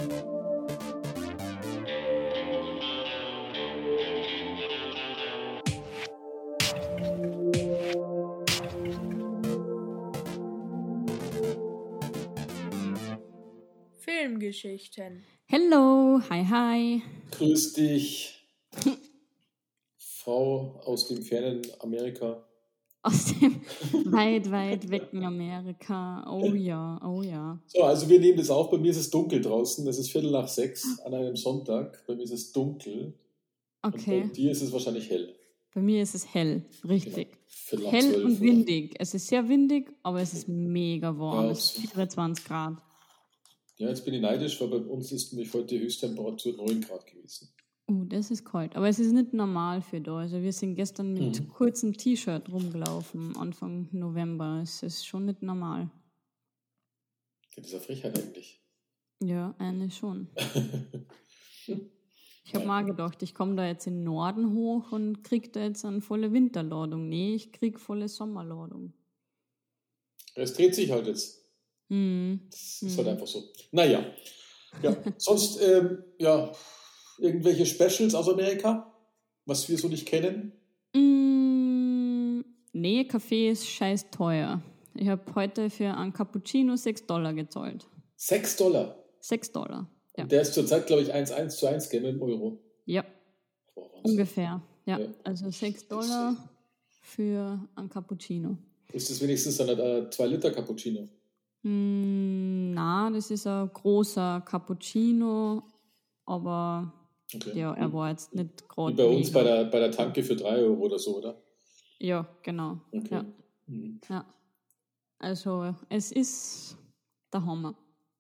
Filmgeschichten. Hello, hi. Grüß dich, Frau aus dem fernen Amerika. Aus dem weit wecken Amerika. Oh ja. So, also wir nehmen das auf. Bei mir ist es dunkel draußen. Es ist 5:45 an einem Sonntag. Bei mir ist es dunkel. Okay. Und bei dir ist es wahrscheinlich hell. Bei mir ist es hell, richtig. Genau. Hell und windig. Es ist sehr windig, aber es ist mega warm. Ja, es ist 24 Grad. Ja, jetzt bin ich neidisch, weil bei uns ist nämlich heute die Höchsttemperatur 9 Grad gewesen. Das ist kalt. Aber es ist nicht normal für da. Also wir sind gestern mit kurzem T-Shirt rumgelaufen, Anfang November. Es ist schon nicht normal. Das ist eine Frechheit eigentlich. Ja, eigentlich schon. Ich habe mal gedacht, ich komme da jetzt in den Norden hoch und kriege da jetzt eine volle Winterladung. Nee, ich kriege volle Sommerladung. Es dreht sich halt jetzt. Das ist halt einfach so. Naja. Ja. Sonst, irgendwelche Specials aus Amerika, was wir so nicht kennen? Nee, Kaffee ist scheiß teuer. Ich habe heute für einen Cappuccino $6 gezahlt. $6? $6, ja. Und der ist zurzeit, glaube ich, 1:1 gell, mit dem Euro. Ja, ungefähr. Ja, also $6 für einen Cappuccino. Ist das wenigstens dann ein 2-Liter Cappuccino? Na, das ist ein großer Cappuccino, aber ja, er war jetzt nicht gerade. Wie bei uns bei der Tanke für 3 Euro oder so, oder? Ja, genau. Okay. Ja. Also, es ist der Hammer.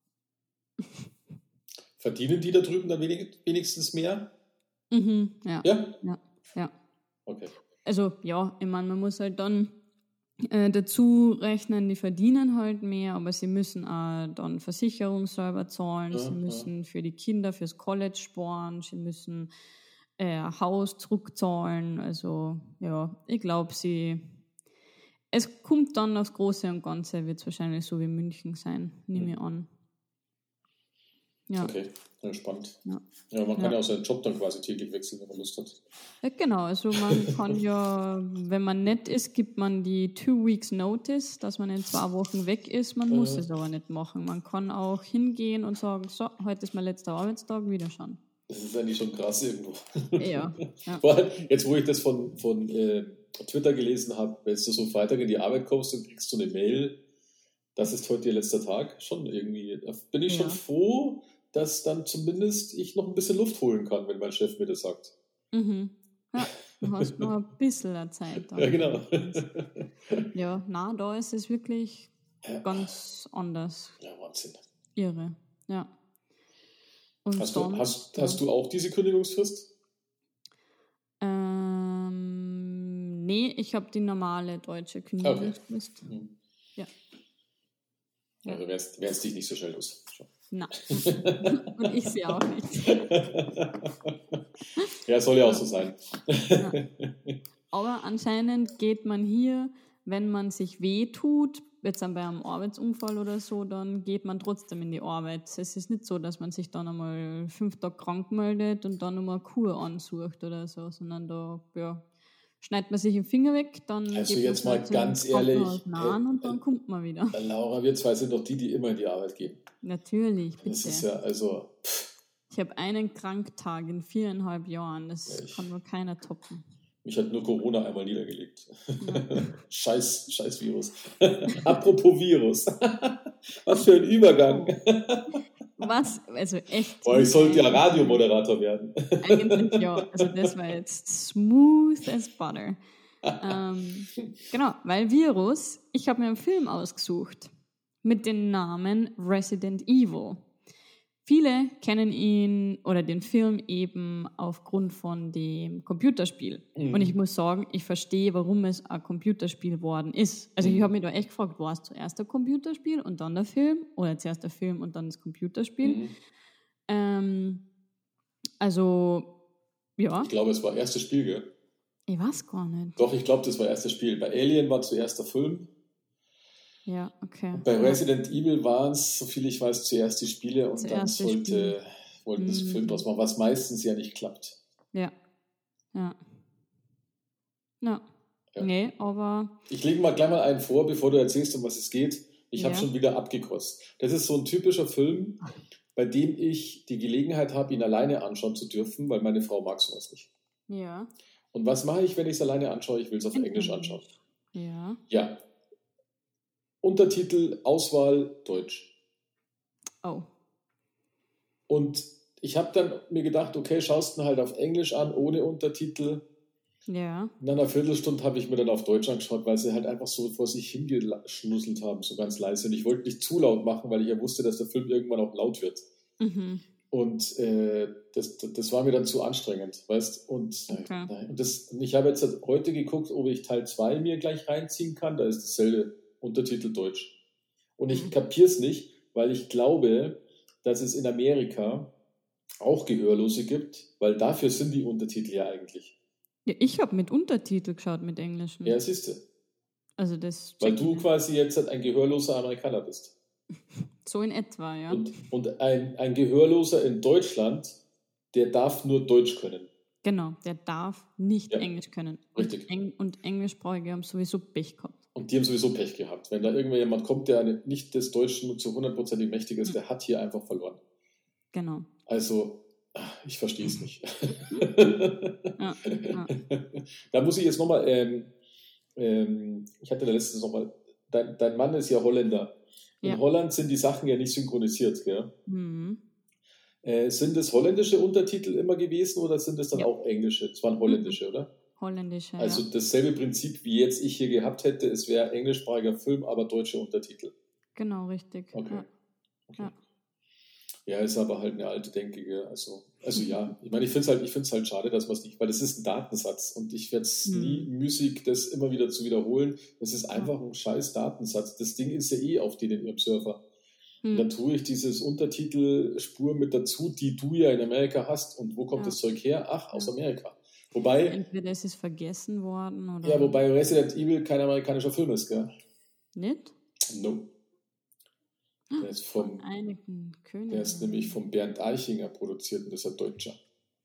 Verdienen die da drüben dann wenigstens mehr? Ja. Ja. Okay. Also, ja, ich meine, man muss halt dann dazu rechnen, die verdienen halt mehr, aber sie müssen auch dann Versicherung selber zahlen, sie müssen für die Kinder, fürs College sparen, sie müssen ein Haus zurückzahlen. Also, ja, ich glaube, es kommt dann aufs Große und Ganze, wird es wahrscheinlich so wie München sein, nehme ich an. Ja. Okay, ja, spannend. Ja, man kann ja auch seinen Job dann quasi täglich wechseln, wenn man Lust hat. Ja, genau, also man kann ja, wenn man nett ist, gibt man die 2 Weeks Notice, dass man in 2 Wochen weg ist. Man muss es aber nicht machen. Man kann auch hingehen und sagen, so, heute ist mein letzter Arbeitstag, wieder schauen. Das ist eigentlich schon krass irgendwo. Ja. Jetzt, wo ich das von Twitter gelesen habe, wenn du so Freitag in die Arbeit kommst und kriegst du eine Mail, das ist heute ihr letzter Tag, schon irgendwie, da bin ich schon froh, dass dann zumindest ich noch ein bisschen Luft holen kann, wenn mein Chef mir das sagt. Ja, du hast noch ein bisschen Zeit. Ja, genau. Ja, da ist es wirklich ganz anders. Ja, Wahnsinn. Irre, ja. Und hast du auch diese Kündigungsfrist? Nee, ich habe die normale deutsche Kündigungsfrist. Okay. Ja. Also wärst dich nicht so schnell los. Nein. Und ich sehe auch nicht. Ja, soll ja auch so sein. Ja. Aber anscheinend geht man hier, wenn man sich wehtut, jetzt bei einem Arbeitsunfall oder so, dann geht man trotzdem in die Arbeit. Es ist nicht so, dass man sich dann einmal 5 Tage krank meldet und dann nochmal eine Kur ansucht oder so, sondern da schneidet man sich den Finger weg, dann also geht jetzt man mal ganz ehrlich, und dann kommt man wieder. Laura, wir zwei sind doch die immer in die Arbeit gehen. Natürlich, bitte. Das ist ja, also... Ich habe einen Kranktag in 4,5 Jahren, das kann nur keiner toppen. Mich hat nur Corona einmal niedergelegt. Ja. Scheiß Virus. Apropos Virus. Was für ein Übergang. Was? Also echt. Boah, ich sollte ja Radiomoderator werden. Eigentlich ja. Also das war jetzt smooth as butter. Genau, weil Virus, ich habe mir einen Film ausgesucht mit dem Namen Resident Evil. Viele kennen ihn oder den Film eben aufgrund von dem Computerspiel. Und ich muss sagen, ich verstehe, warum es ein Computerspiel geworden ist. Also ich habe mich da echt gefragt, war es zuerst ein Computerspiel und dann der Film? Oder zuerst der Film und dann das Computerspiel? Also, ja. Ich glaube, es war erstes Spiel, gell? Ich weiß gar nicht. Doch, ich glaube, das war erstes Spiel. Bei Alien war zuerst der Film. Ja, okay. Und bei Resident Evil waren es, soviel ich weiß, zuerst die Spiele und dann wollten das Film draus machen, was meistens ja nicht klappt. Ja. Nee, aber... Ich lege mal gleich mal einen vor, bevor du erzählst, um was es geht. Ich habe schon wieder abgekotzt. Das ist so ein typischer Film, bei dem ich die Gelegenheit habe, ihn alleine anschauen zu dürfen, weil meine Frau mag sowas nicht. Ja. Und was mache ich, wenn ich es alleine anschaue? Ich will es auf Englisch anschauen. Ja. Untertitel, Auswahl, Deutsch. Oh. Und ich habe dann mir gedacht, okay, schaust du halt auf Englisch an, ohne Untertitel. Ja. Nach einer Viertelstunde habe ich mir dann auf Deutsch angeschaut, weil sie halt einfach so vor sich hingeschnusselt haben, so ganz leise. Und ich wollte nicht zu laut machen, weil ich ja wusste, dass der Film irgendwann auch laut wird. Und das war mir dann zu anstrengend, weißt du? Und ich habe jetzt heute geguckt, ob ich Teil 2 mir gleich reinziehen kann. Da ist dasselbe Untertitel Deutsch. Und ich kapiere es nicht, weil ich glaube, dass es in Amerika auch Gehörlose gibt, weil dafür sind die Untertitel ja eigentlich. Ja, ich habe mit Untertitel geschaut, mit Englischen. Ja, siehst du. Also das weil du quasi jetzt ein gehörloser Amerikaner bist. So in etwa, ja. Und ein Gehörloser in Deutschland, der darf nur Deutsch können. Genau, der darf nicht Englisch können. Richtig. Und Englischsprachige haben sowieso Pech gehabt. Und die haben sowieso Pech gehabt. Wenn da jemand kommt, der nicht des Deutschen zu 100% mächtig ist, der hat hier einfach verloren. Genau. Also, ich verstehe es nicht. Ja. Da muss ich jetzt nochmal, ich hatte da letztens nochmal, dein Mann ist ja Holländer. In Holland sind die Sachen ja nicht synchronisiert, gell? Sind es holländische Untertitel immer gewesen oder sind es dann auch englische? Es waren holländische, oder? Holländische, Also dasselbe Prinzip, wie jetzt ich hier gehabt hätte, es wäre englischsprachiger Film, aber deutsche Untertitel. Genau, richtig. Okay. Ja, ist aber halt eine alte Denke, gell? Also ja, ich meine, ich finde es halt schade, dass man es nicht, weil das ist ein Datensatz und ich werde es nie müßig, das immer wieder zu wiederholen. Das ist einfach ein scheiß Datensatz. Das Ding ist ja auf in ihrem Surfer. Und dann tue ich dieses Untertitelspur mit dazu, die du ja in Amerika hast. Und wo kommt das Zeug her? Ach, aus Amerika. Wobei... Entweder ist es vergessen worden oder... Ja, wobei Resident Evil kein amerikanischer Film ist, gell? Nicht? No. Der ist der ist nämlich von Bernd Eichinger produziert und das ist ein Deutscher.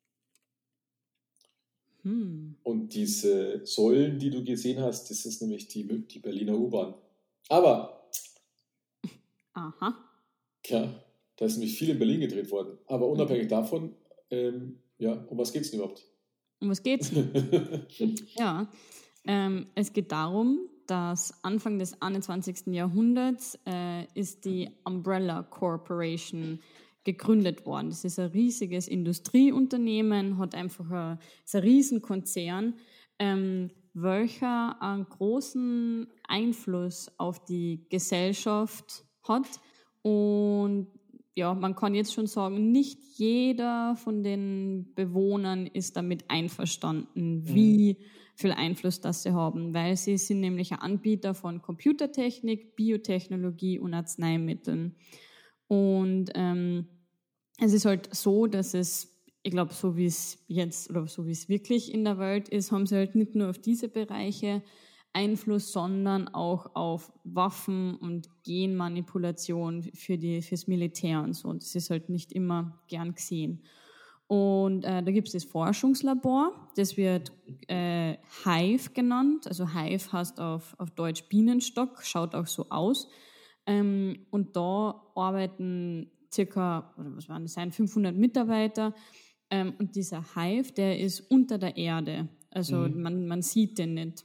Und diese Säulen, die du gesehen hast, das ist nämlich die Berliner U-Bahn. Aber... Aha. Ja, da ist nämlich viel in Berlin gedreht worden. Aber unabhängig davon, um was geht's denn überhaupt? Um was geht's denn? Ja, es geht darum, dass Anfang des 21. Jahrhunderts ist die Umbrella Corporation gegründet worden. Das ist ein riesiges Industrieunternehmen, ist ein Riesenkonzern, welcher einen großen Einfluss auf die Gesellschaft hat. Und ja, man kann jetzt schon sagen, nicht jeder von den Bewohnern ist damit einverstanden, wie viel Einfluss das sie haben, weil sie sind nämlich ein Anbieter von Computertechnik, Biotechnologie und Arzneimitteln. Und es ist halt so, dass ich glaube, so wie es jetzt oder so wie es wirklich in der Welt ist, haben sie halt nicht nur auf diese Bereiche Einfluss, sondern auch auf Waffen und Genmanipulation fürs Militär und so. Und das ist halt nicht immer gern gesehen. Und da gibt es das Forschungslabor, das wird Hive genannt. Also Hive heißt auf Deutsch Bienenstock, schaut auch so aus. Und da arbeiten circa, oder was waren das, 500 Mitarbeiter. Und dieser Hive, der ist unter der Erde. Also man sieht den nicht.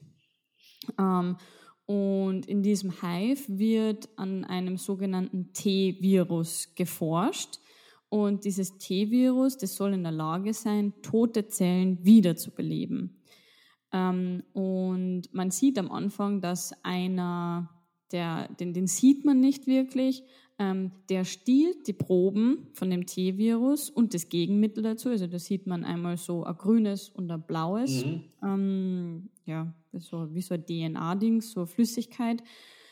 Und in diesem Hive wird an einem sogenannten T-Virus geforscht. Und dieses T-Virus, das soll in der Lage sein, tote Zellen wiederzubeleben. Und man sieht am Anfang, dass den sieht man nicht wirklich, der stiehlt die Proben von dem T-Virus und das Gegenmittel dazu. Also da sieht man einmal so ein grünes und ein blaues, so wie so ein DNA-Ding, so eine Flüssigkeit.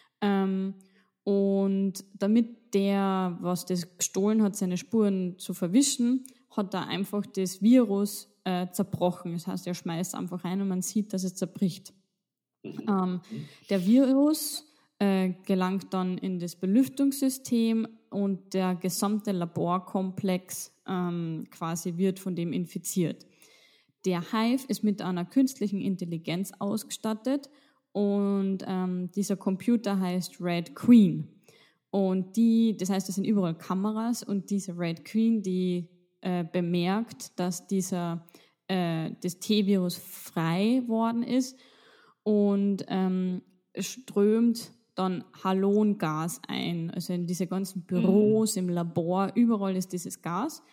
Und damit der, was das gestohlen hat, seine Spuren zu verwischen, hat er einfach das Virus zerbrochen. Das heißt, er schmeißt einfach rein und man sieht, dass es zerbricht. Der Virus gelangt dann in das Belüftungssystem und der gesamte Laborkomplex quasi wird von dem infiziert. Der Hive ist mit einer künstlichen Intelligenz ausgestattet und dieser Computer heißt Red Queen. Und das heißt, es sind überall Kameras und diese Red Queen, die bemerkt, dass das T-Virus frei worden ist und strömt dann Halongas ein. Also in diese ganzen Büros, im Labor, überall ist dieses Gas.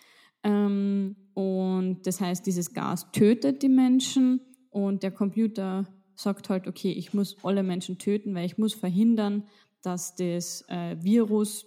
Und das heißt, dieses Gas tötet die Menschen und der Computer sagt halt, okay, ich muss alle Menschen töten, weil ich muss verhindern, dass das Virus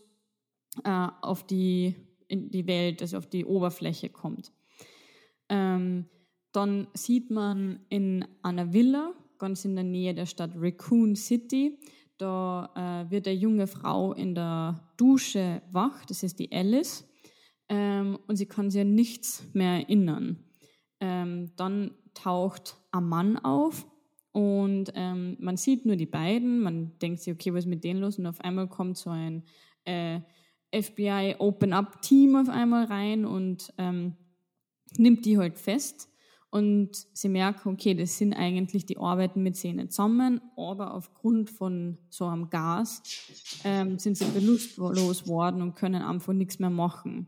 in die Welt, also auf die Oberfläche kommt. Dann sieht man in einer Villa, ganz in der Nähe der Stadt Raccoon City, da wird eine junge Frau in der Dusche wach, das ist die Alice, und sie kann sich an nichts mehr erinnern. Dann taucht ein Mann auf und man sieht nur die beiden, man denkt sich, okay, was ist mit denen los? Und auf einmal kommt so ein FBI Open-Up-Team auf einmal rein und nimmt die halt fest. Und sie merken, okay, das sind eigentlich, die arbeiten mit Zähnen zusammen, aber aufgrund von so einem Gas sind sie bewusstlos worden und können einfach nichts mehr machen.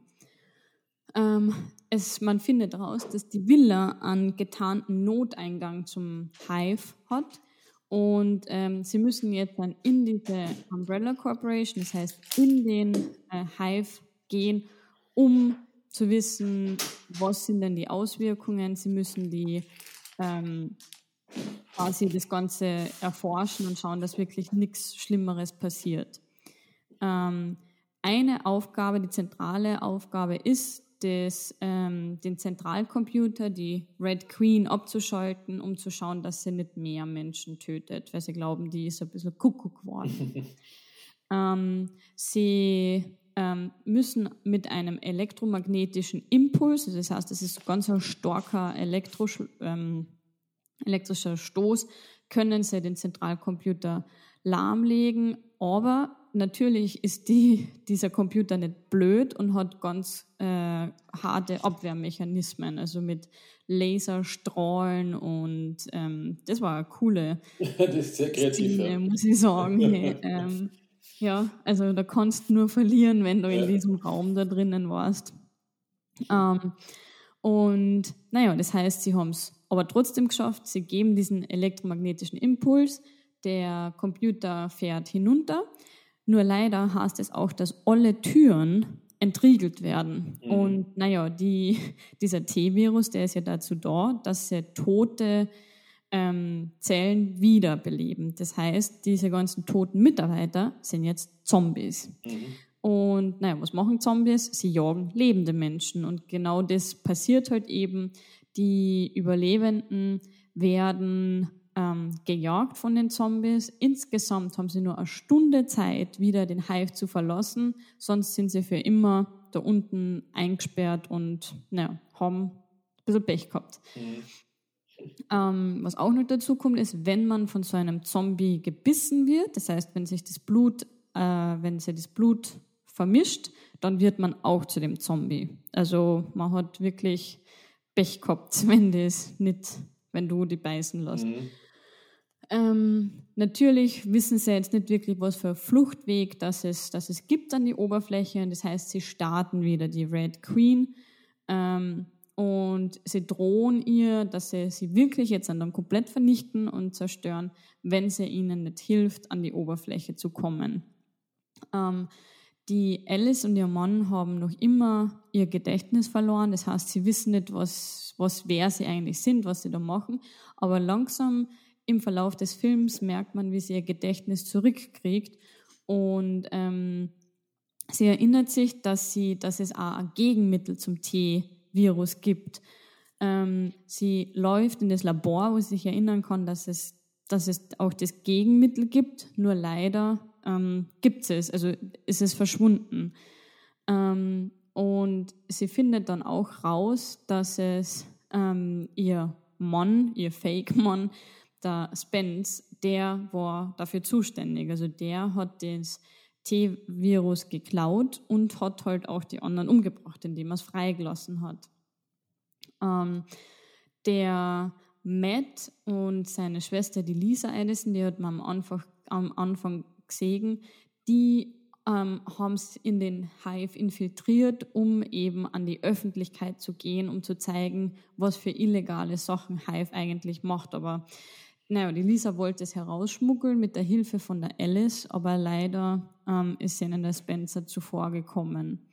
Man findet heraus, dass die Villa einen getarnten Noteingang zum Hive hat und sie müssen jetzt dann in diese Umbrella Corporation, das heißt in den Hive gehen, um zu wissen, was sind denn die Auswirkungen. Sie müssen quasi das Ganze erforschen und schauen, dass wirklich nichts Schlimmeres passiert. Eine Aufgabe, die zentrale Aufgabe ist, den Zentralcomputer, die Red Queen, abzuschalten, um zu schauen, dass sie nicht mehr Menschen tötet, weil sie glauben, die ist ein bisschen Kuckuck geworden. Sie müssen mit einem elektromagnetischen Impuls, also das heißt, das ist ganz ein starker elektrischer Stoß, können sie den Zentralcomputer lahmlegen, aber natürlich ist dieser Computer nicht blöd und hat ganz harte Abwehrmechanismen, also mit Laserstrahlen und das war eine coole das ist sehr kreativ, Szene, muss ich sagen. Hey, ja, also da kannst du nur verlieren, wenn du in diesem Raum da drinnen warst. Und naja, das heißt, sie haben es aber trotzdem geschafft, sie geben diesen elektromagnetischen Impuls, der Computer fährt hinunter. Nur leider heißt es auch, dass alle Türen entriegelt werden. Und naja, dieser T-Virus, der ist ja dazu da, dass er tote Zellen wiederbeleben. Das heißt, diese ganzen toten Mitarbeiter sind jetzt Zombies. Und naja, was machen Zombies? Sie jagen lebende Menschen. Und genau das passiert halt eben. Die Überlebenden werden gejagt von den Zombies. Insgesamt haben sie nur eine Stunde Zeit, wieder den Hive zu verlassen. Sonst sind sie für immer da unten eingesperrt und naja, haben ein bisschen Pech gehabt. Was auch noch dazu kommt, ist, wenn man von so einem Zombie gebissen wird, das heißt, wenn sich das Blut vermischt, dann wird man auch zu dem Zombie. Also man hat wirklich Pech gehabt, wenn du die beißen lässt. Natürlich wissen sie jetzt nicht wirklich, was für ein Fluchtweg das es gibt an die Oberfläche. Und das heißt, sie starten wieder die Red Queen und sie drohen ihr, dass sie wirklich jetzt dann komplett vernichten und zerstören, wenn sie ihnen nicht hilft, an die Oberfläche zu kommen. Die Alice und ihr Mann haben noch immer ihr Gedächtnis verloren. Das heißt, sie wissen nicht, wer sie eigentlich sind, was sie da machen. Aber langsam im Verlauf des Films merkt man, wie sie ihr Gedächtnis zurückkriegt. Und sie erinnert sich, dass es auch ein Gegenmittel zum T-Virus gibt. Sie läuft in das Labor, wo sie sich erinnern kann, dass es auch das Gegenmittel gibt. Nur leider gibt es, also ist es verschwunden. Und sie findet dann auch raus, dass es ihr Fake-Mann, der Spence, der war dafür zuständig. Also der hat das T-Virus geklaut und hat halt auch die anderen umgebracht, indem er es freigelassen hat. Der Matt und seine Schwester, die Lisa Addison, die hat man am Anfang gesehen, die haben es in den Hive infiltriert, um eben an die Öffentlichkeit zu gehen, um zu zeigen, was für illegale Sachen Hive eigentlich macht. Aber naja, die Lisa wollte es herausschmuggeln mit der Hilfe von der Alice, aber leider ist ihnen der Spencer zuvor gekommen.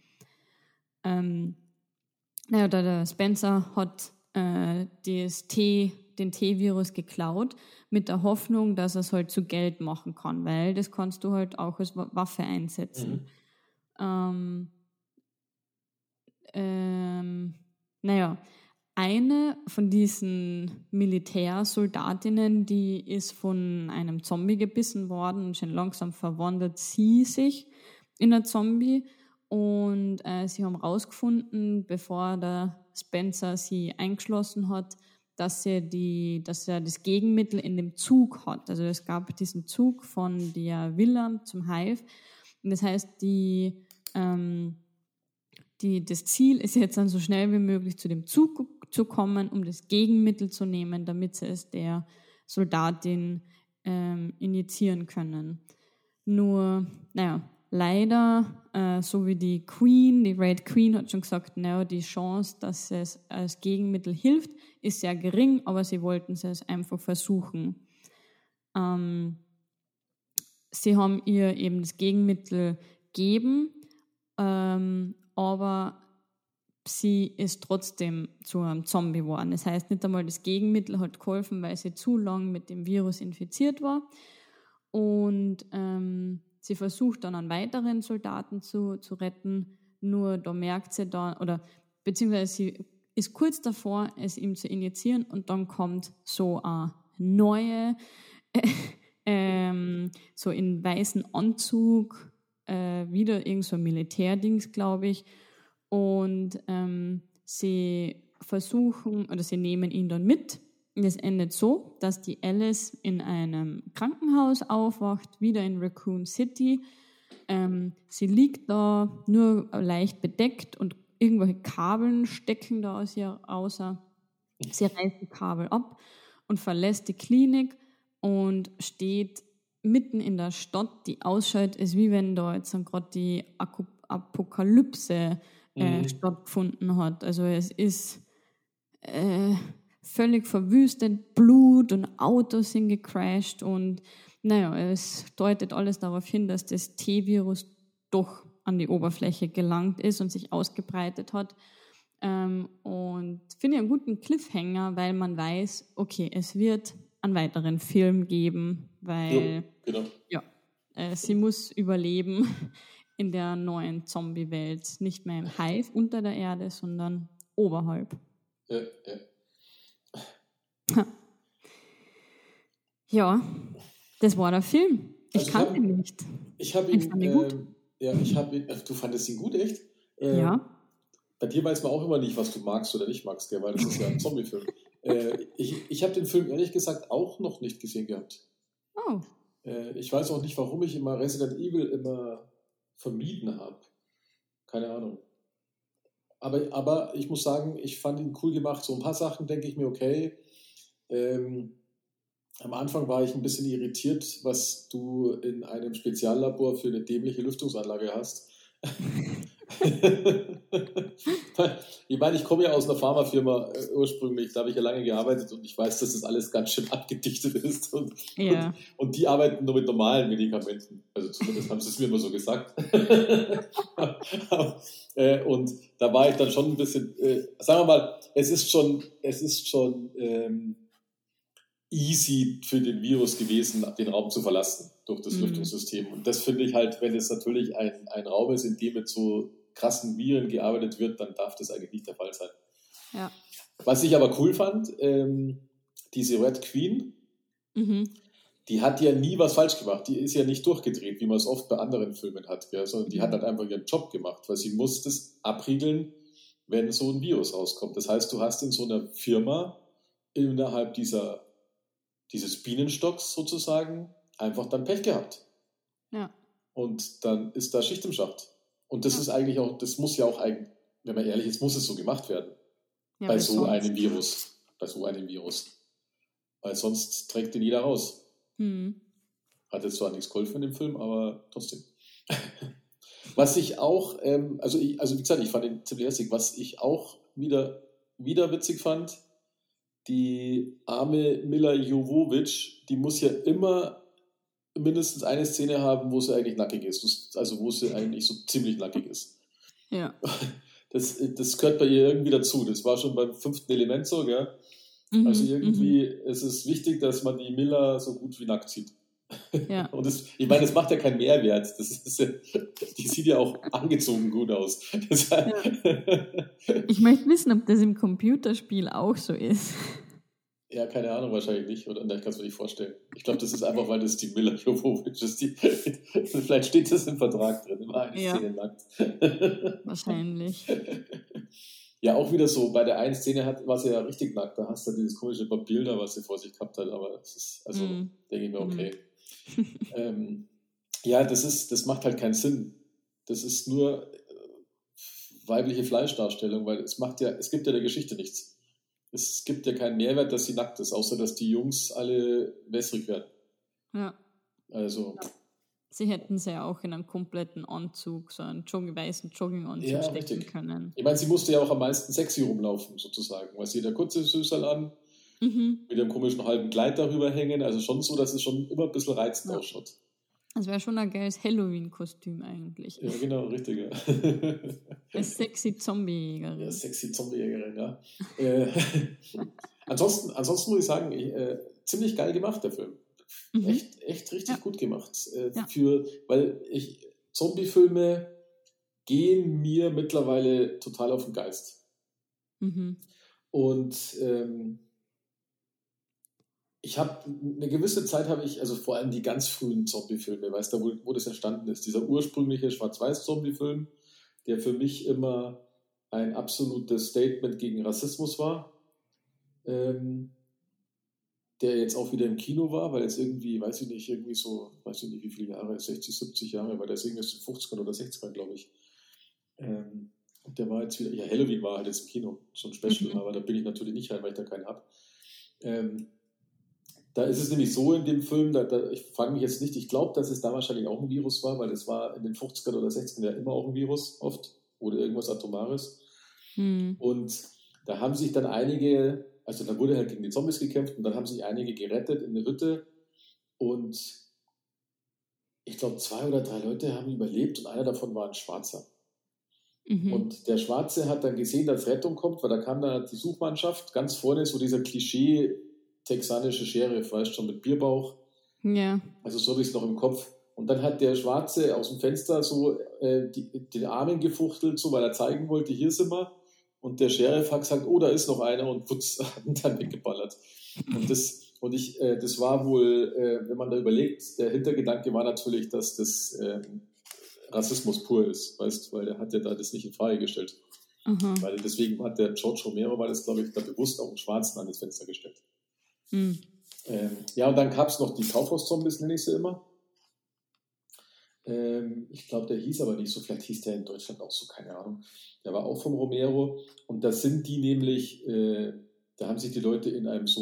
Der Spencer hat den T-Virus geklaut, mit der Hoffnung, dass er es halt zu Geld machen kann, weil das kannst du halt auch als Waffe einsetzen. Eine von diesen Militärsoldatinnen, die ist von einem Zombie gebissen worden und schon langsam verwandelt sie sich in ein Zombie. Und sie haben herausgefunden, bevor der Spencer sie eingeschlossen hat, dass er das Gegenmittel in dem Zug hat. Also es gab diesen Zug von der Villa zum Hive. Und das heißt, das Ziel ist jetzt dann so schnell wie möglich zu dem Zug zu kommen, um das Gegenmittel zu nehmen, damit sie es der Soldatin injizieren können. Nur, leider, so wie die Red Queen hat schon gesagt, die Chance, dass es als Gegenmittel hilft, ist sehr gering, aber sie wollten es einfach versuchen. Sie haben ihr eben das Gegenmittel gegeben, aber sie ist trotzdem zu einem Zombie geworden. Das heißt, nicht einmal das Gegenmittel hat geholfen, weil sie zu lang mit dem Virus infiziert war. Und sie versucht dann einen weiteren Soldaten zu retten, nur da merkt sie dann, beziehungsweise sie ist kurz davor, es ihm zu injizieren und dann kommt so eine neue, so in weißen Anzug, wieder irgend so ein Militärdings, glaube ich, und sie nehmen ihn dann mit. Das endet so, dass die Alice in einem Krankenhaus aufwacht, wieder in Raccoon City. Sie liegt da nur leicht bedeckt und irgendwelche Kabeln stecken da aus ihr raus. Sie reißt die Kabel ab und verlässt die Klinik und steht mitten in der Stadt, die ausschaut, ist wie wenn da jetzt gerade die Apokalypse stattgefunden hat. Also es ist völlig verwüstet, Blut und Autos sind gecrashed und es deutet alles darauf hin, dass das T-Virus doch an die Oberfläche gelangt ist und sich ausgebreitet hat. Und finde ich einen guten Cliffhanger, weil man weiß, okay, es wird einen weiteren Film geben, weil sie muss überleben in der neuen Zombie-Welt. Nicht mehr im Hive unter der Erde, sondern oberhalb. Ja, das war der Film. Ich kannte ihn nicht. Ich fand ihn gut. Du fandest ihn gut, echt? Ja. Bei dir weiß man auch immer nicht, was du magst oder nicht magst, weil das ist ja ein Zombie-Film. Ich habe den Film ehrlich gesagt auch noch nicht gesehen gehabt. Oh. Ich weiß auch nicht, warum ich immer Resident Evil immer vermieden habe. Keine Ahnung. Aber ich muss sagen, ich fand ihn cool gemacht. So ein paar Sachen denke ich mir, okay. Am Anfang war ich ein bisschen irritiert, was du in einem Speziallabor für eine dämliche Lüftungsanlage hast. Ich meine, ich komme ja aus einer Pharmafirma ursprünglich, da habe ich ja lange gearbeitet und ich weiß, dass das alles ganz schön abgedichtet ist und die arbeiten nur mit normalen Medikamenten. Also zumindest haben sie es mir immer so gesagt. Und da war ich dann schon ein bisschen, sagen wir mal, es ist schon easy für den Virus gewesen, den Raum zu verlassen durch das Lüftungssystem. Und das finde ich halt, wenn es natürlich ein Raum ist, in dem mit so krassen Viren gearbeitet wird, dann darf das eigentlich nicht der Fall sein. Ja. Was ich aber cool fand, diese Red Queen, die hat ja nie was falsch gemacht. Die ist ja nicht durchgedreht, wie man es oft bei anderen Filmen hat, gell? Sondern die hat halt einfach ihren Job gemacht, weil sie muss das abriegeln, wenn so ein Virus rauskommt. Das heißt, du hast in so einer Firma innerhalb dieser dieses Bienenstocks sozusagen einfach dann Pech gehabt. Ja. Und dann ist da Schicht im Schacht. Und das ist eigentlich auch, das muss ja auch eigentlich, wenn man ehrlich ist, muss es so gemacht werden. Ja, Bei weil so sonst- einem Virus. Bei so einem Virus. Weil sonst trägt den jeder raus. Hat jetzt zwar nichts geholfen in dem Film, aber trotzdem. Was ich auch, wie gesagt, ich fand den ziemlich lässig. Was ich auch wieder witzig fand, die arme Mila Jovovich, die muss ja immer mindestens eine Szene haben, wo sie eigentlich nackig ist. Also wo sie eigentlich so ziemlich nackig ist. Ja. Das gehört bei ihr irgendwie dazu. Das war schon beim 5. Element so, gell? Also irgendwie ist es wichtig, dass man die Mila so gut wie nackt sieht. Ja. Und ich meine, das macht ja keinen Mehrwert. Die sieht ja auch angezogen gut aus. Ich möchte wissen, ob das im Computerspiel auch so ist. Ja, keine Ahnung, wahrscheinlich nicht. Oder ich kann es mir nicht vorstellen. Ich glaube, das ist einfach, weil das die Mila Jovovich ist. Vielleicht steht das im Vertrag drin, immer eine Szene nackt. Wahrscheinlich. Ja, auch wieder so, bei der einen Szene war sie ja richtig nackt. Da hast du dieses komische Papier da, was sie vor sich gehabt hat. Aber das ist, denke ich mir, okay. Ja, das macht halt keinen Sinn. Das ist nur weibliche Fleischdarstellung, weil es gibt ja der Geschichte nichts. Es gibt ja keinen Mehrwert, dass sie nackt ist, außer dass die Jungs alle wässrig werden. Ja. Also. Sie hätten sie ja auch in einem kompletten Anzug, so einen weißen Jogginganzug stecken können. Ich meine, sie musste ja auch am meisten sexy rumlaufen, sozusagen. Weil sie hat ja kurze Süßerl an, mit einem komischen halben Kleid darüber hängen. Also schon so, dass es schon immer ein bisschen reizend ausschaut. Das wäre schon ein geiles Halloween-Kostüm eigentlich. Ja, genau, richtig. Ja. Eine sexy Zombie-Jägerin. Ja, sexy Zombie-Jägerin, ja. Ansonsten muss ich sagen, ziemlich geil gemacht, der Film. Echt richtig gut gemacht. Weil Zombie-Filme gehen mir mittlerweile total auf den Geist. Und ich habe eine gewisse Zeit also vor allem die ganz frühen Zombie-Filme, weißt du, wo das entstanden ist, dieser ursprüngliche Schwarz-Weiß-Zombie-Film, der für mich immer ein absolutes Statement gegen Rassismus war, der jetzt auch wieder im Kino war, weil jetzt irgendwie, weiß ich nicht wie viele Jahre, 60, 70 Jahre, weil der ist irgendwie in den 50ern oder 60ern, glaube ich. Und der war jetzt wieder, ja, Halloween war halt jetzt im Kino, so ein Special, aber da bin ich natürlich nicht rein, weil ich da keinen habe. Da ist es nämlich so in dem Film, ich frage mich jetzt nicht, ich glaube, dass es da wahrscheinlich auch ein Virus war, weil es war in den 50ern oder 60ern ja immer auch ein Virus, oft, oder irgendwas Atomares. Und da haben sich dann einige, also da wurde halt gegen die Zombies gekämpft und dann haben sich einige gerettet in eine Hütte und ich glaube 2 oder 3 Leute haben überlebt und einer davon war ein Schwarzer. Und der Schwarze hat dann gesehen, dass Rettung kommt, weil da kam dann die Suchmannschaft, ganz vorne so dieser Klischee texanische Sheriff, weißt du, schon mit Bierbauch. Ja. Also so habe ich es noch im Kopf. Und dann hat der Schwarze aus dem Fenster so den Armen gefuchtelt, so, weil er zeigen wollte, hier sind wir. Und der Sheriff hat gesagt, oh, da ist noch einer und putz, hat ihn dann weggeballert. Das war wohl, wenn man da überlegt, der Hintergedanke war natürlich, dass das Rassismus pur ist, weißt, weil der hat ja da das nicht in Frage gestellt. Weil deswegen hat der George Romero, war das, glaube ich, da bewusst auch einen Schwarzen an das Fenster gestellt. Ja, und dann gab es noch die Kaufhaus-Zombies, nenne ich sie immer. Ich glaube, der hieß aber nicht so, vielleicht hieß der in Deutschland auch so, keine Ahnung. Der war auch vom Romero und das sind die nämlich, da haben sich die Leute in einem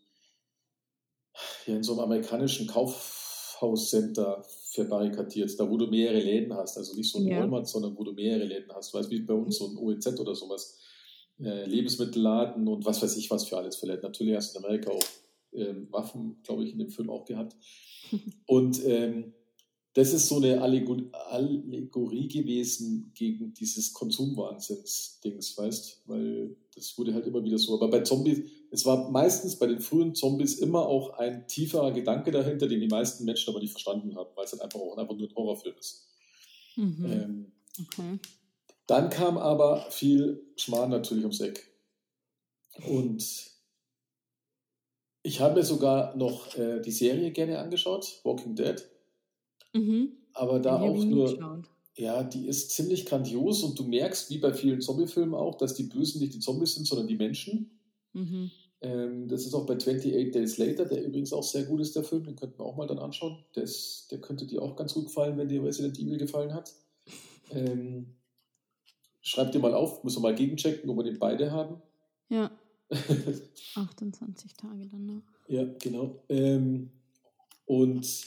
in so einem amerikanischen Kaufhauscenter verbarrikadiert, da wo du mehrere Läden hast, also nicht so ein Walmart, sondern wo du mehrere Läden hast, weißt du, wie bei uns so ein OEZ oder sowas. Lebensmittelladen und was weiß ich was für alles für Läden. Natürlich hast du in Amerika auch Waffen, glaube ich, in dem Film auch gehabt. Und das ist so eine Allegorie gewesen gegen dieses Konsumwahnsinns-Dings, weißt, weil das wurde halt immer wieder so. Aber bei Zombies, es war meistens bei den frühen Zombies immer auch ein tieferer Gedanke dahinter, den die meisten Menschen aber nicht verstanden haben, weil es halt einfach nur ein Horrorfilm ist. Okay. Dann kam aber viel Schmarrn natürlich ums Eck. Und ich habe mir sogar noch die Serie gerne angeschaut, Walking Dead. Aber da auch nur, ja, die ist ziemlich grandios und du merkst, wie bei vielen Zombie-Filmen auch, dass die Bösen nicht die Zombies sind, sondern die Menschen. Das ist auch bei 28 Days Later, der übrigens auch sehr gut ist, der Film. Den könnten wir auch mal dann anschauen. Der könnte dir auch ganz gut gefallen, wenn dir Resident Evil gefallen hat. Schreib dir mal auf, müssen wir mal gegenchecken, ob wir den beide haben. Ja. 28 Tage dann noch. Ja, genau. Und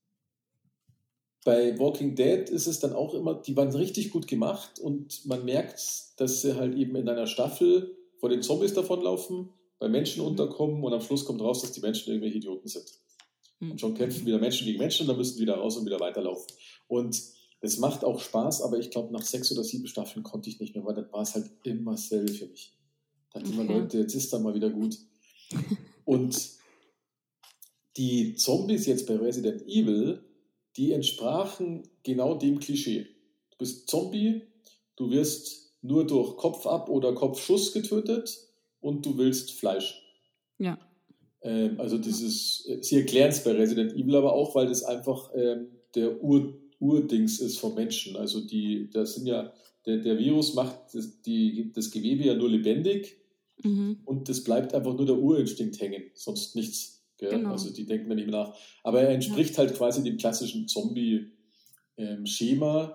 bei Walking Dead ist es dann auch immer, die waren richtig gut gemacht und man merkt, dass sie halt eben in einer Staffel vor den Zombies davonlaufen, bei Menschen unterkommen und am Schluss kommt raus, dass die Menschen irgendwelche Idioten sind. Und schon kämpfen wieder Menschen gegen Menschen und dann müssen sie wieder raus und wieder weiterlaufen. Und es macht auch Spaß, aber ich glaube, nach 6 oder 7 Staffeln konnte ich nicht mehr, weil das war es halt immer dasselbe für mich. Da dachte immer, Leute, jetzt ist dann mal wieder gut. Und die Zombies jetzt bei Resident Evil, die entsprachen genau dem Klischee. Du bist Zombie, du wirst nur durch Kopfab- oder Kopfschuss getötet und du willst Fleisch. Ja. Also sie erklären es bei Resident Evil aber auch, weil das einfach der Urdings ist vom Menschen. Also das sind ja, der Virus macht das Gewebe ja nur lebendig und das bleibt einfach nur der Urinstinkt hängen, sonst nichts. Genau. Also die denken da nicht mehr nach. Aber er entspricht halt quasi dem klassischen Zombie-Schema.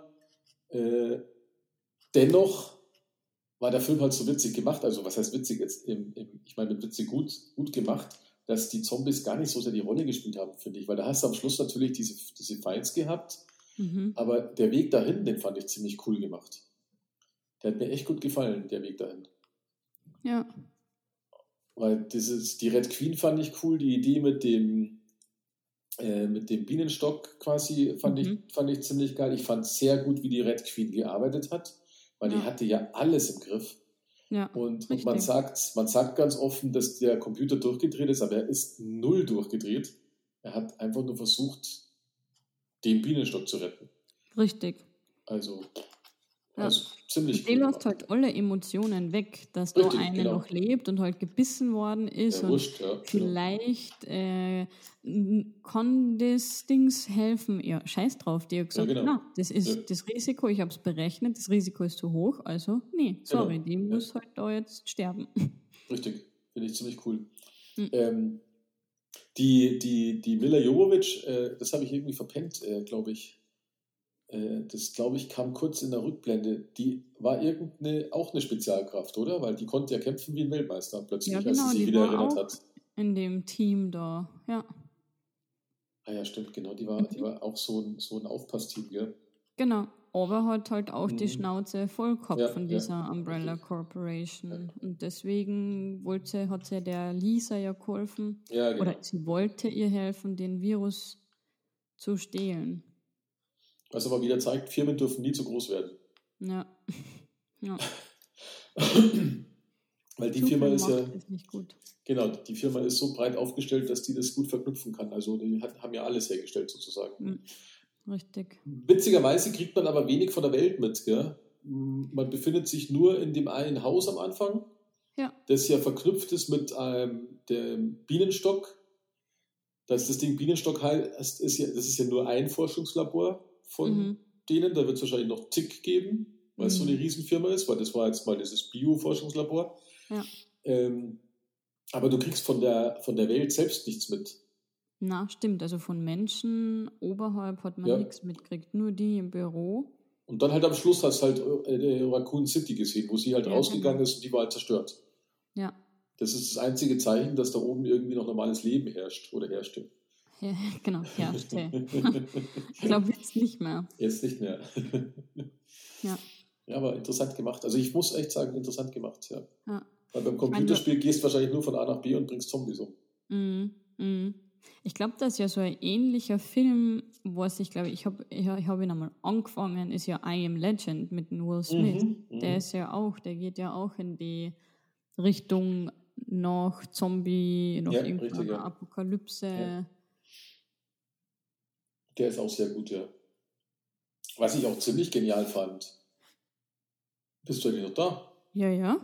Dennoch war der Film halt so witzig gemacht, also was heißt witzig jetzt? Ich meine mit witzig gut gemacht, dass die Zombies gar nicht so sehr die Rolle gespielt haben, finde ich. Weil da hast du am Schluss natürlich diese Fights gehabt, aber der Weg dahin, den fand ich ziemlich cool gemacht. Der hat mir echt gut gefallen, der Weg dahin. Ja. Weil die Red Queen fand ich cool, die Idee mit dem Bienenstock quasi fand ich ziemlich geil. Ich fand sehr gut, wie die Red Queen gearbeitet hat, weil die hatte ja alles im Griff. Ja, und man sagt ganz offen, dass der Computer durchgedreht ist, aber er ist null durchgedreht. Er hat einfach nur versucht, den Bienenstock zu retten. Richtig. Also ziemlich cool. Die lässt halt alle Emotionen weg, dass da eine noch lebt und halt gebissen worden ist. Ja, und vielleicht kann das Dings helfen. Ja, scheiß drauf. Die hat gesagt, das ist das Risiko, ich habe es berechnet, das Risiko ist zu hoch, also nee, sorry, die muss halt da jetzt sterben. Richtig, finde ich ziemlich cool. Die Milla Jovovich, das habe ich irgendwie verpennt, glaube ich. Das, glaube ich, kam kurz in der Rückblende. Die war auch eine Spezialkraft, oder? Weil die konnte ja kämpfen wie ein Weltmeister plötzlich, als sie sich wieder erinnert hat. In dem Team da, ja. Ah ja, stimmt, genau. Die war auch so ein Aufpassteam, gell? Genau, aber hat halt auch die Schnauze voll gehabt von dieser Umbrella Corporation. Ja. Und deswegen hat sie der Lisa ja geholfen. Ja, genau. Oder sie wollte ihr helfen, den Virus zu stehlen. Was aber wieder zeigt, Firmen dürfen nie zu groß werden. Ja. Weil die Firma ist ja... Ist nicht gut. Genau, die Firma ist so breit aufgestellt, dass die das gut verknüpfen kann. Also die haben ja alles hergestellt sozusagen. Richtig. Witzigerweise kriegt man aber wenig von der Welt mit. Gell? Man befindet sich nur in dem einen Haus am Anfang, das ja verknüpft ist mit dem Bienenstock. Das Ding Bienenstock heißt, das ist ja nur ein Forschungslabor von denen. Da wird es wahrscheinlich noch zig geben, weil es so eine Riesenfirma ist, weil das war jetzt mal dieses Bio-Forschungslabor. Ja. Aber du kriegst von der Welt selbst nichts mit. Na, stimmt. Also von Menschen oberhalb hat man nichts mitgekriegt. Nur die im Büro. Und dann halt am Schluss hast du halt Raccoon City gesehen, wo sie halt rausgegangen ist und die war halt zerstört. Ja. Das ist das einzige Zeichen, dass da oben irgendwie noch normales Leben herrscht oder herrschte. Ja, genau, herrschte. Ich glaube jetzt nicht mehr. Jetzt nicht mehr. Ja. Ja, aber interessant gemacht. Also ich muss echt sagen, interessant gemacht, ja. Weil beim Computerspiel gehst du wahrscheinlich nur von A nach B und bringst Zombies um. Ich glaube, das ist ja so ein ähnlicher Film, was ich glaube, ich hab ihn einmal angefangen, ist ja I Am Legend mit Will Smith. Der ist ja auch, der geht ja auch in die Richtung noch Zombie, noch irgendeine Apokalypse. Ja. Der ist auch sehr gut, ja. Was ich auch ziemlich genial fand. Bist du eigentlich noch da? Ja.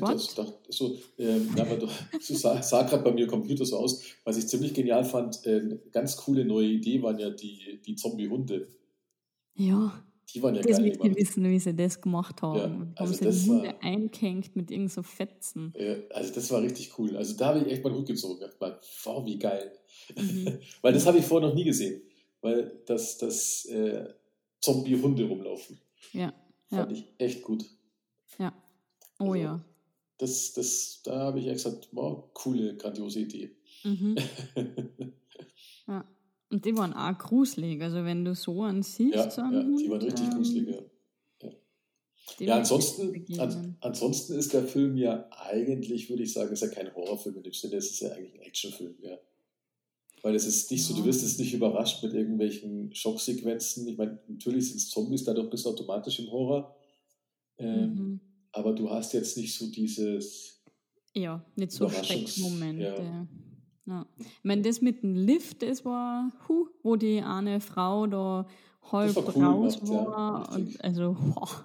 Du sah gerade bei mir Computer so aus. Was ich ziemlich genial fand, eine ganz coole neue Idee waren ja die Zombie-Hunde. Ja. Die waren ja Das geil möchte ich gemacht. wissen, wie sie das gemacht haben. Ja, Haben also sie das die Hunde war, eingehängt mit irgend so Fetzen. also das war richtig cool. Also da habe ich echt mal Hut gezogen. Ich dachte, wow, wie geil. Mhm. Weil das habe ich vorher noch nie gesehen. Weil das Zombie-Hunde rumlaufen. Ja, Fand ich echt gut. ja. Oh Also, ja. da habe ich echt gesagt, wow, coole, grandiose Idee. Mhm. Ja. Und die waren auch gruselig. Also wenn du so einen siehst, so einen Hund, die waren richtig gruselig, ja. dem Ja, möchte ich begegnen. ansonsten ist der Film ja eigentlich, würde ich sagen, ist ja kein Horrorfilm in dem Sinne, es ist ja eigentlich ein Actionfilm, ja. Weil es ist nicht so, du wirst jetzt nicht überrascht mit irgendwelchen Schocksequenzen. Ich meine, natürlich sind es Zombies, dadurch bist du automatisch im Horror. Aber du hast jetzt nicht so dieses Ja, nicht so Schreckmomente. Ja. Ja. Ich meine, das mit dem Lift, das war, wo die eine Frau da halb das war cool raus gemacht, war. ja, Und also,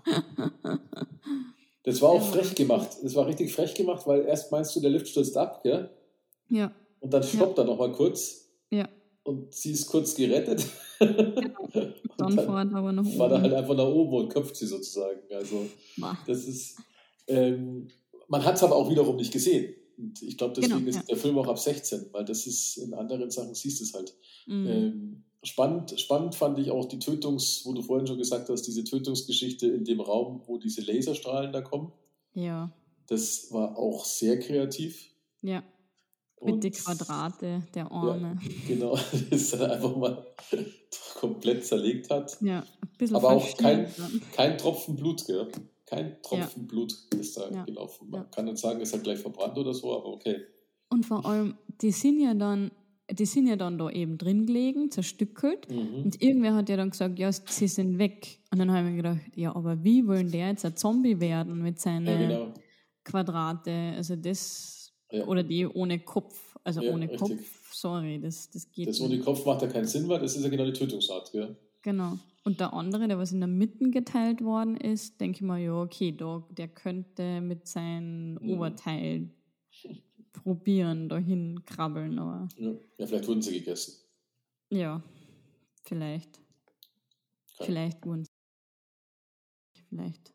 das war auch frech gemacht. Das war richtig frech gemacht, weil erst meinst du, der Lift stürzt ab, gell? Ja. Und dann stoppt er nochmal kurz. Ja. Und sie ist kurz gerettet. Genau. Dann fährt aber nach oben. Fährt er halt einfach nach oben und köpft sie sozusagen. Also, das ist. Man hat es aber auch wiederum nicht gesehen. Und ich glaube, deswegen ist der Film auch ab 16, weil das ist in anderen Sachen siehst du es halt. Spannend fand ich auch die wo du vorhin schon gesagt hast, diese Tötungsgeschichte in dem Raum, wo diese Laserstrahlen da kommen. Ja. Das war auch sehr kreativ. Ja. Mit den Quadrate der Arme. Ja, genau, das er einfach mal komplett zerlegt hat. Ja, ein bisschen aber auch kein Tropfen Blut, gell? Kein Tropfen Blut ist da gelaufen. Man kann nicht sagen, ist halt gleich verbrannt oder so, aber okay. Und vor allem, die sind ja dann da eben drin gelegen, zerstückelt. Und irgendwer hat ja dann gesagt, ja, sie sind weg. Und dann habe ich mir gedacht, ja, aber wie wollen der jetzt ein Zombie werden mit seinen Quadrate? Also das, oder die ohne Kopf. Also ohne richtig. Kopf, sorry, das geht nicht. Das ohne Kopf macht ja keinen Sinn, weil das ist ja genau die Tötungsart, gell? Genau. Und der andere, der was in der Mitte geteilt worden ist, denke ich mal, ja, okay, der könnte mit seinem Oberteil probieren, dahin krabbeln. Aber ja, vielleicht wurden sie gegessen. Ja, vielleicht. Vielleicht wurden sie. Vielleicht.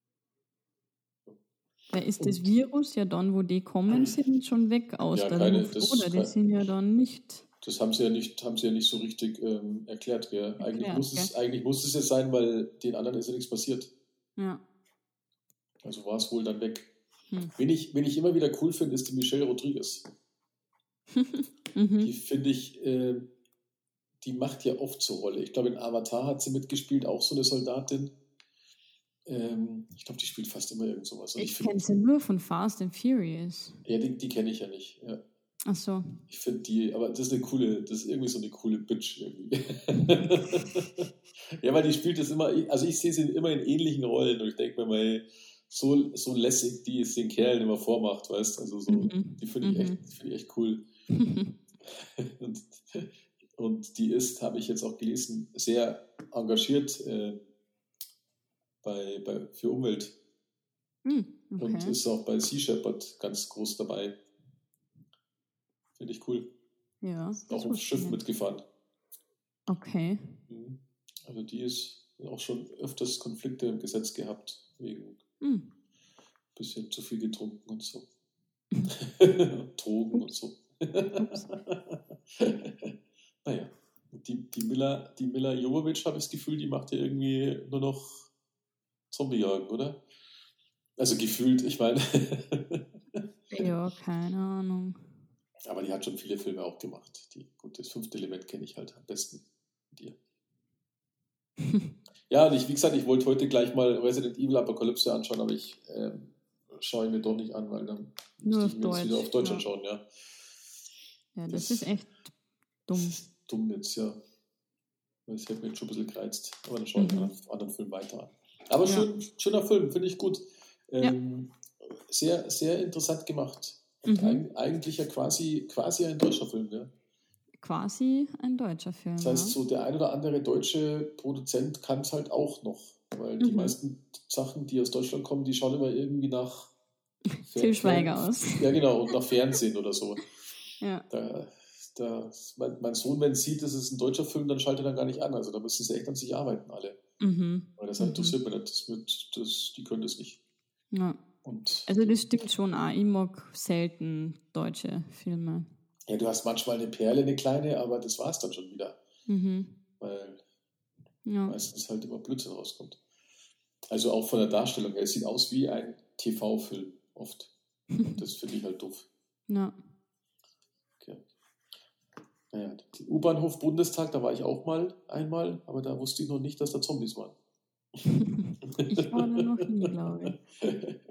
Weil ist das Virus ja dann, wo die kommen, sind schon weg aus der Luft, oder? Die sind ja dann nicht... Das haben sie ja nicht so richtig erklärt. Gell? Eigentlich muss es ja sein, weil den anderen ist ja nichts passiert. Ja. Also war es wohl dann weg. Wen ich immer wieder cool finde, ist die Michelle Rodriguez. Die finde ich, die macht ja oft so Rolle. Ich glaube, in Avatar hat sie mitgespielt, auch so eine Soldatin. Ich glaube, die spielt fast immer irgend sowas. Ich kenne sie nur von Fast and Furious. Ja, die kenne ich ja nicht. Ja. Ach so. Ich finde die, aber das ist irgendwie so eine coole Bitch irgendwie. Ja, weil die spielt das immer, also ich sehe sie immer in ähnlichen Rollen und ich denke mir mal, so lässig die es den Kerlen immer vormacht, weißt du, also so, die finde ich echt cool. und die ist, habe ich jetzt auch gelesen, sehr engagiert für Umwelt. Okay. Und ist auch bei Sea Shepherd ganz groß dabei. Finde ich cool. Ja. Auch aufs Schiff mitgefahren. Okay. Also die ist auch schon öfters Konflikte im Gesetz gehabt, wegen ein bisschen zu viel getrunken und so. Drogen und so. Naja, die Milla Jovovich, habe ich das Gefühl, die macht ja irgendwie nur noch Zombie-Jagen, oder? Also gefühlt, ich meine. Ja, keine Ahnung. Aber die hat schon viele Filme auch gemacht. Das 5. Element kenne ich halt am besten mit ihr. Ja, und wie gesagt, ich wollte heute gleich mal Resident Evil Apokalypse anschauen, aber ich schaue ihn mir doch nicht an, weil dann nur muss ich mir jetzt wieder auf Deutsch anschauen, ja. Ja, das ist echt dumm. Das ist dumm jetzt, ja. Das hätte mich jetzt schon ein bisschen gereizt. Aber dann schaue ich mir einen anderen Film weiter an. Aber schöner Film, finde ich gut. Sehr, sehr interessant gemacht. Und eigentlich ja quasi ein deutscher Film, ja. Quasi ein deutscher Film. Das heißt, so der ein oder andere deutsche Produzent kann es halt auch noch. Weil die meisten Sachen, die aus Deutschland kommen, die schauen immer irgendwie nach Til Schweiger aus. Ja, genau, und nach Fernsehen oder so. Ja. Mein Sohn, wenn es sieht, das ist ein deutscher Film, dann schaltet er dann gar nicht an. Also da müssen sie echt an sich arbeiten, alle. Weil das interessiert mich nicht. Die können das nicht. Ja. Also das stimmt schon auch. Ich mag selten deutsche Filme. Ja, du hast manchmal eine Perle, eine kleine, aber das war es dann schon wieder. Weil meistens halt immer Blödsinn rauskommt. Also auch von der Darstellung her. Es sieht aus wie ein TV-Film oft. Und das finde ich halt doof. Ja. Okay. Naja, U-Bahnhof Bundestag, da war ich auch einmal, aber da wusste ich noch nicht, dass da Zombies waren. Ich war da noch nie, glaube ich.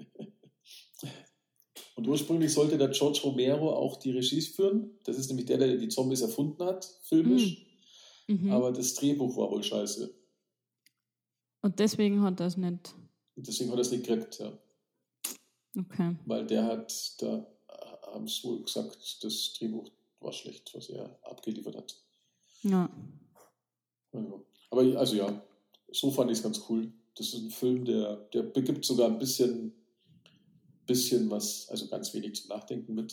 Und ursprünglich sollte der George Romero auch die Regie führen. Das ist nämlich der die Zombies erfunden hat, filmisch. Aber das Drehbuch war wohl scheiße. Und deswegen hat er es nicht. Deswegen hat er es nicht gekriegt, ja. Okay. Weil da haben sie wohl gesagt, das Drehbuch war schlecht, was er abgeliefert hat. Ja. Aber also ja, so fand ich es ganz cool. Das ist ein Film, der begibt sogar ein bisschen was, also ganz wenig zum Nachdenken mit.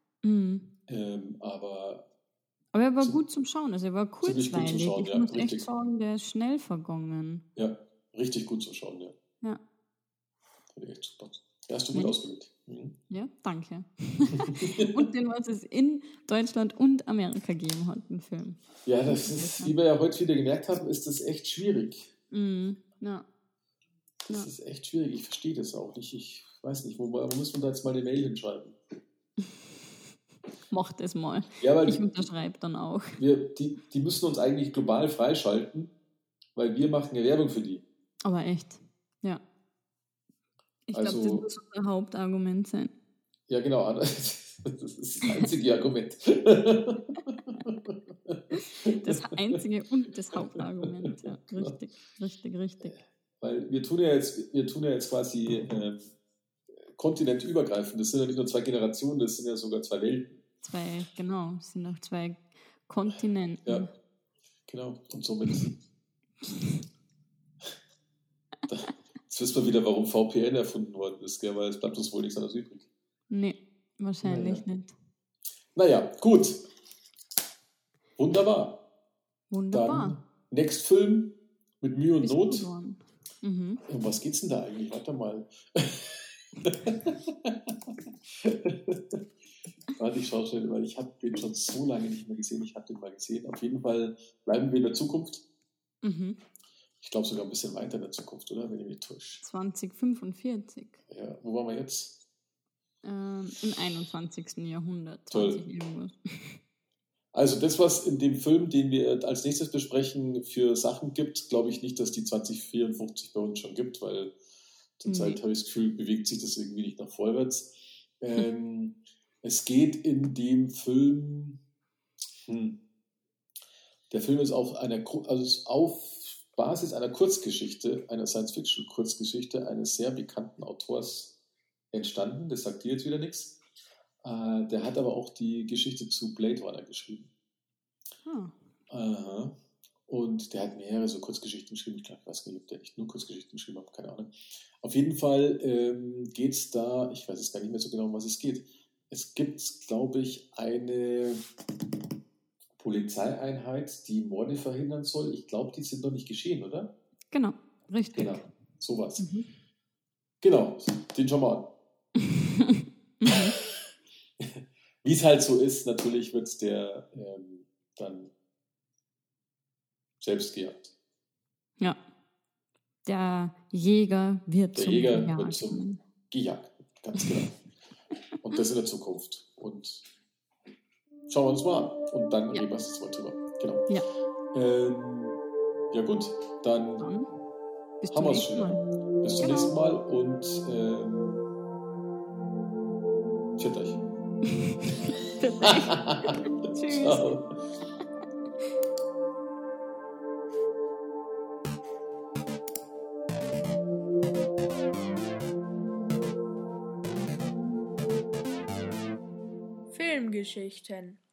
Aber er war gut zum Schauen, also er war kurzweilig. Gut zum Schauen, ich muss echt sagen, der ist schnell vergangen. Ja, richtig gut zum Schauen, ja. Ja. Das echt super. Ja, hast du gut ausgewählt. Ja, danke. Und den, was es in Deutschland und Amerika gegeben hat, den Film. Ja, das ist, wie wir ja heute wieder gemerkt haben, ist das echt schwierig. Ja. Das ist echt schwierig. Ich verstehe das auch nicht. Ich weiß nicht, wo muss man da jetzt mal eine Mail hinschreiben? Mach das mal. Ja, weil ich unterschreibe dann auch. Die müssen uns eigentlich global freischalten, weil wir machen ja Werbung für die. Aber echt, ja. Ich glaube, das muss unser Hauptargument sein. Ja, genau. Das ist das einzige Argument. Das einzige und das Hauptargument, ja. Richtig. Weil wir tun ja jetzt quasi kontinentübergreifend. Das sind ja nicht nur 2 Generationen, das sind ja sogar 2 Welten. Es sind auch 2 Kontinenten. Ja, genau. Und somit jetzt wissen wir wieder, warum VPN erfunden worden ist, gell? Weil es bleibt uns wohl nichts anderes übrig. Nee, wahrscheinlich nicht. Naja, gut. Wunderbar. Dann Next Film mit Mühe und Not. Um was geht's denn da eigentlich? Warte mal. Warte, ich schaue schnell, weil ich habe den schon so lange nicht mehr gesehen. Ich habe den mal gesehen. Auf jeden Fall bleiben wir in der Zukunft. Ich glaube sogar ein bisschen weiter in der Zukunft, oder? Wenn ich mich täusche. 2045. Ja, wo waren wir jetzt? Im 21. Jahrhundert. Toll. Also das, was in dem Film, den wir als nächstes besprechen, für Sachen gibt, glaube ich nicht, dass die 2054 bei uns schon gibt, weil zurzeit habe ich das Gefühl, bewegt sich das irgendwie nicht nach vorwärts. Es geht in dem Film, der Film ist auf Basis einer Kurzgeschichte, einer Science-Fiction-Kurzgeschichte eines sehr bekannten Autors entstanden. Das sagt dir jetzt wieder nichts. Der hat aber auch die Geschichte zu Blade Runner geschrieben. Und der hat mehrere so Kurzgeschichten geschrieben. Ich weiß nicht, ob der nicht nur Kurzgeschichten geschrieben hat, keine Ahnung. Auf jeden Fall geht es da, ich weiß jetzt gar nicht mehr so genau, um was es geht. Es gibt, glaube ich, eine Polizeieinheit, die Morde verhindern soll. Ich glaube, die sind noch nicht geschehen, oder? Genau, richtig. Genau, sowas. Genau, den schauen wir an. Wie es halt so ist, natürlich wird der dann selbst gejagt. Ja. Der Jäger wird zum Gejagten, ganz genau. Und das in der Zukunft. Und schauen wir uns mal an. Und dann reden wir jetzt mal drüber. Genau. Ja. Ja gut, dann haben wir es schon. Bis zum nächsten Mal und pfiat euch. Tschüss. Ciao. Filmgeschichten